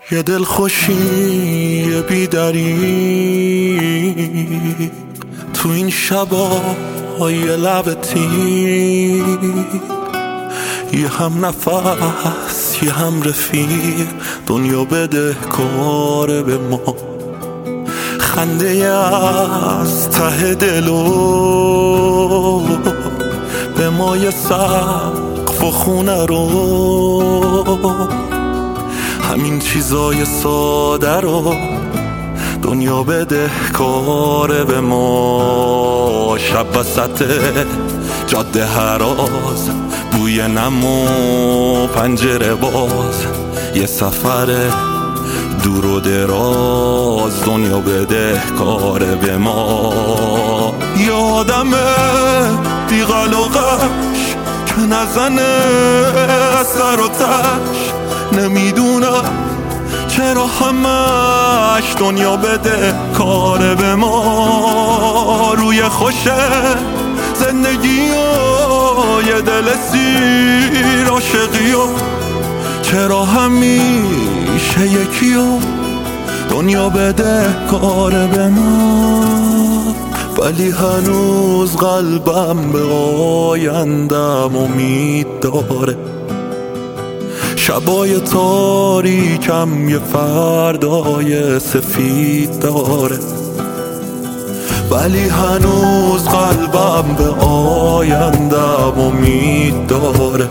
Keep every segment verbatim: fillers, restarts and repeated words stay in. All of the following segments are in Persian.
یه دل خوشی یه بیدری تو این شبای لبتی، یه هم نفس یه هم رفیق، دنیا بده کاره به ما. خنده از ته دلو به ما یه سقف و خونه رو، همین چیزای ساده رو دنیا بده کاره به ما. شب وسط جاده هراز، بوی نم و پنجره باز، یه سفر دور و دراز، دنیا بده کاره به ما. یادمه بیغل و غش که نزنه سر و تش، نمیدونم چرا همش دنیا بده کاره به ما. روی خوشه زندگی و یه دل سیر عاشقی و چرا همیشه یکی و دنیا بده کاره به ما. ولی هنوز قلبم به آیندم امید داره، شبای تاریکم یه فردای سفید داره. ولی هنوز قلبم به آیندم امید داره،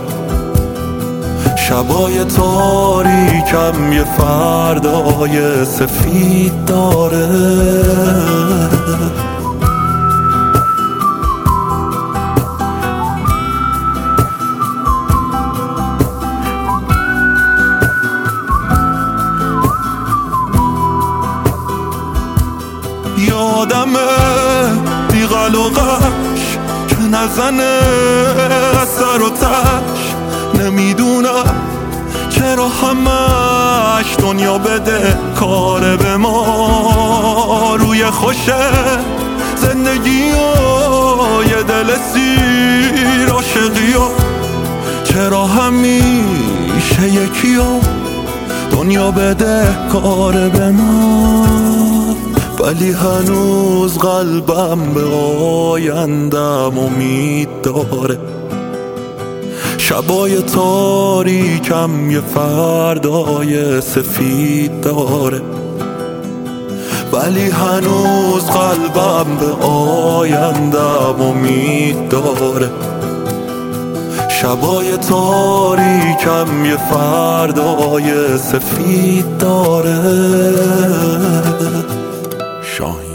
شبای تاریکم یه فردای سفید داره. یادمه بیغل و غش که نزنه سر و تش، نمیدونم چرا همش دنیا بده کاره به ما. روی خوشه زندگی و یه دل سیر عاشقی و چرا همیشه یکی و دنیا بده کاره به ما. ولی هنوز قلبم به آیندم امید داره، شبای تاریکم یه فردای سفید داره. ولی هنوز قلبم به آیندم امید داره، شبای تاریکم یه فردای سفید داره. شاهین